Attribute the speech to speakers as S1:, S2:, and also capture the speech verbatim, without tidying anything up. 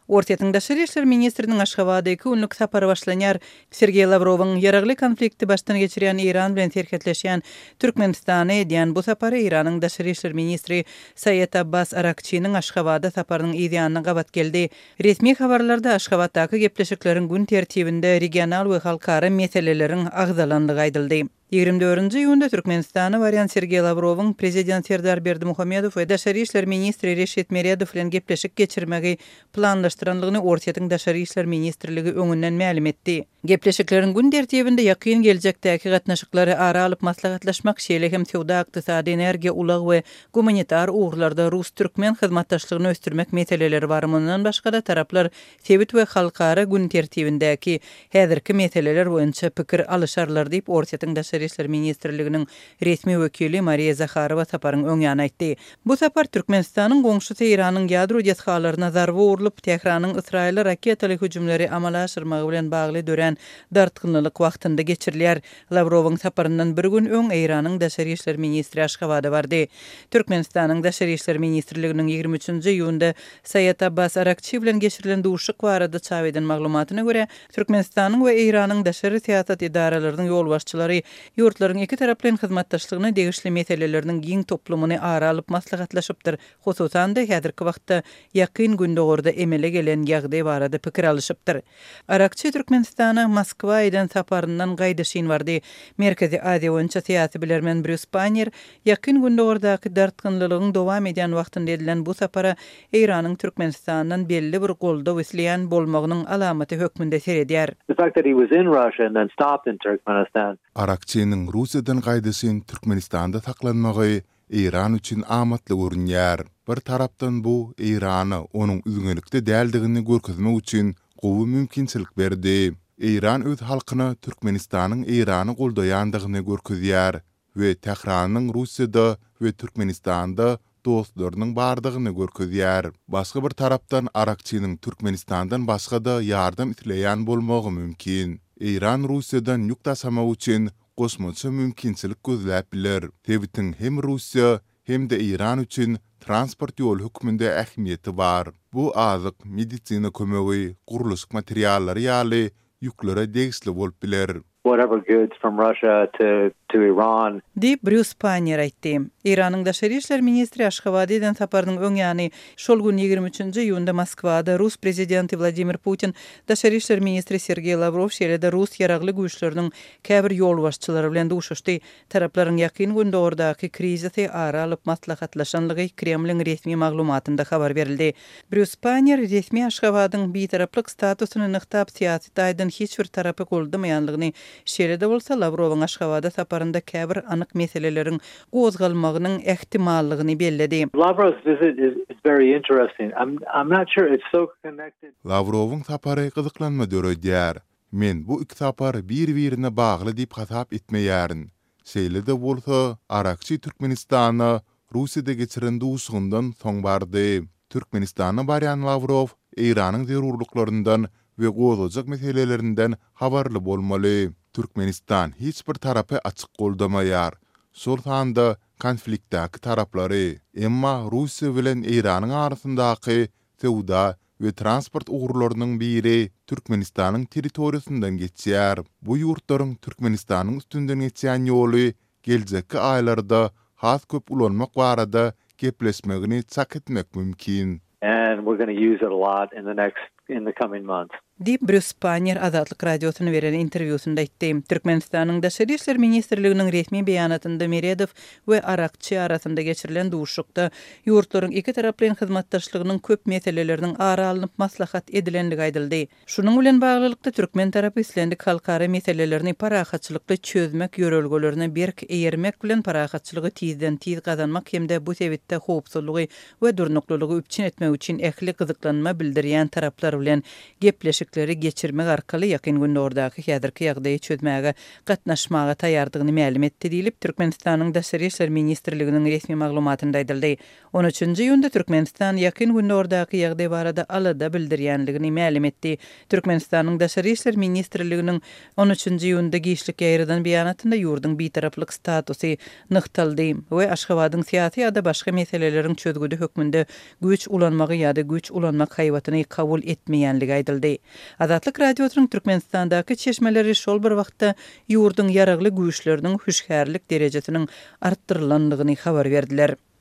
S1: Ortaýyň Daşary işler ministriniň Aşgabatyky ünlük sapary başlanýar. Sergey Lavrowyň ýaragly konflikti başdan geçirýän Iran bilen terketleşýän Türkmenistany edýän bu sapary Iranyň Daşary işler ministri Sayed Abbas Arakçynyň Aşgabada saparynyň ýa-da gabat geldi. Resmi habarlarda Aşgabatdaky gepleşikleriň gün tertibinde regional we halkara meseleleriň agzalandygy aýdyldy. ýygrimi dördünji ýunda Türkmenistany barýan Sergey Lavrowyň prezident Serdar Berdimuhammedow we Daşary işler ministri Reşit Meredow bilen gepleşik geçirmegi planlaşdyranlygyny Ortaýyň Daşary işler ministrligi öňünden ma'lum etdi. Gepleşikleriň gün tertibinde ýakyn geljekdäki gatnaşyklary ara alyp maslahatlaşmak şeýle hem sowda, ykdysady, energiýa, ulag we gumanitar ugrlarda Rus-Türkmen hyzmatdaşlygyny östürmek meseleleri bar. Mundan başga da taraplar sebit we halkara gün tertibindäki häzirki meseleler boýunça pikir alışarlar diýip Ortaýyň Daşary işler ministrliginiň resmi wekili Mariya Zakharowa saparyň öňýany aýtdy. Bu sapar Türkmenistanyň goňşusy Iranyň ýadro ýetgalaryna zarba urulyp Tehranyň Israýla raketaly hüjümleri amala aşyrmagy bilen bagly dören dartgynlylyk wagtynda geçirilýär. Lavrowyň saparyndan bir gün öň Iranyň Daşary işler ministri Aşgabada bardy. Türkmenistanyň Daşary işler ministrliginiň ýygrimi üçünji ýunda Sayed Abbas Arakçy bilen geçirilen duşuk barada çap eden maglumatyna görä Türkmenistanyň we Iranyň daşary siýasat idaralarynyň ýolbaşçylary ýurtlaryň iki taraplyň hyzmatdaşlygyna degişli meseleleriniň giň toplumuny ara alyp maslahatlaşypdyr. Hususan da häzirki wagtda ýakyn gündogorda emele gelen ýagdaý barada pikir alışypdyr. Arakçy Türkmenistana Moskwa eden saparyndan gaýdyşyn bardy. Merkezi Aziýa boýunça siýasy bilermen Bruce Panyer ýakyn gündogordaky dartgynlylygyň dowam edýän wagtynda edilen bu sapara Iranyň Türkmenistandan belli bir golda wesleýän bolmagynyň alamaty hökmünde seredýär.
S2: The fact that he was in Russia and then stopped in Turkmenistan.
S3: Arakçynyň Russiýadan gaýdyşyn Türkmenistanda saklanmagy İran üçin amatly görünýär. Bir tarapdan bu Irany onuň üzgünlikde däldigini görkezmek üçin gowy mümkinçilik berdi. İran öz halkyna Türkmenistanyň Irany goldaýandygyny görkezýär we Tehranyň Russiýada we Türkmenistanda dostlarynyň bardygyny görkezýär. Başga bir tarapdan Arakçynyň Türkmenistandan başga da ýardam itleýän bolmagy mümkin. İran Russiýadan ýük taşamak üçin gosmaça mümkinçilik gözläp biler. Tebitiň hem Russiýa hem de İran üçin transport ýol hökmünde ähmiýeti bar. Bu azyk, medisina kömegi, guruluş materiallary ýaly ýüklere degişli bolup biler.
S2: Whatever goods from Russia to to Iran.
S1: Dip Bruce Panyer aýtdy. Iranyň Daşary işler ministri Aşgabatydan saparynyň öňýany şol gün ýygrimi üçünji ýunda Moskwada Rus prezidenti Vladimir Putin, Daşary işler ministri Sergey Lavrow şeýle-de Rus ýaragly güýçleriniň käbir ýolbaşçylary bilen duşuşdy. Taraplaryň ýakyn gündogordaky krizisy ara alyp maslahatlaşanlygy Kremliň resmi maglumatynda habar berildi. Bruce Panyer resmi Aşgabatyň bir taraplyk statusyny nyktap siýasat aýdan hiç bir tarapy goldamaýanlygyny şeýle-de bolsa Lavrowyň Aşgabada saparynda käbir anyk meseleleriň gozgalmagynyň ähtimallygyny belledi.
S2: Lavrov's visit is, is very interesting. I'm I'm not sure it's so connected.
S3: Lavrowyň sapary gyzyklanma döredýär. Men bu iki sapar bir-birine bagly diýip hasap etmeýärin. Şeýle-de bolsa Arakçy Türkmenistana Russiýada geçiren duşundan soň bardy. Türkmenistana barýan Lavrov Iranyň zerurluklaryndan we gozajak meselelerinden habarly bolmaly. Türkmenistan hiç bir tarapy açyk goldamaýar. Şol sanda konfliktdäki taraplary, emma Russiýa bilen Iranyň arasyndaky sowda we transport ugrularynyň biri Türkmenistanyň territoriýasyndan geçýär. Bu ýurtlaryň Türkmenistanyň üstünden geçýän ýoly geljekki aýlarda has köp ulanmak barada gepleşmegini çak etmek mümkin.
S2: And we're going to use it a lot in the next in the coming months.
S1: Dip Bruce Panyer Azatlyk radiosyna beren interwýusynda aýtdy. Türkmenistanyň Daşary işler ministrliginiň resmi beýanatynda Meredow we Arakçy arasynda geçirilen duşukda ýurtlaryň iki taraplyň hyzmatdaşlygynyň köp meseleleriniň ara alynyp maslahat edilenligi aýdyldy. Şunuň bilen baglylykda Türkmen tarapy islendik halkara meselelerini parahatçylykly çözmek ýörelgelerini berk eýermek bilen parahatçylygy tizden tiz gazanmak hemde bu sebitde howpsuzlygy we durnuklylygy üpçün etmek üçin ähli gyzyklanma bildirýän taraplar ýyllar bilen gepleşikleri geçirmek arkaly ýakyn gündäki häzirki ýagdaýy çözmäge gatnaşmaga taýýardygyny ma'lum etdi diýilip Türkmenistanyň Daşary işler ministrliginiň resmi maglumatynda aýdyldy. on üçünji ýunda Türkmenistan ýakyn gündäki ýagdaý barada alada bildirýänligini ma'lum etdi. Türkmenistanyň Daşary işler ministrliginiň on üçünji ýunda giýişlik ýerden beýanatynda ýurduň bitaraplyk statusy nykdaldy we Aşgabatyň syýasy ýa-da başga meseleleriň çözgüde hökmünde güç ulanmagy ýa-da güç ulanmak haýwatyny kabul etmeýänligi aýdyldy. Azatlyk radiosynyň Türkmenistandaky çeşmeleri şol bir wagtda ýurduň ýaragly güýçleriniň hüşgärlik derejesiniň artdyrylandygyny habar berdiler.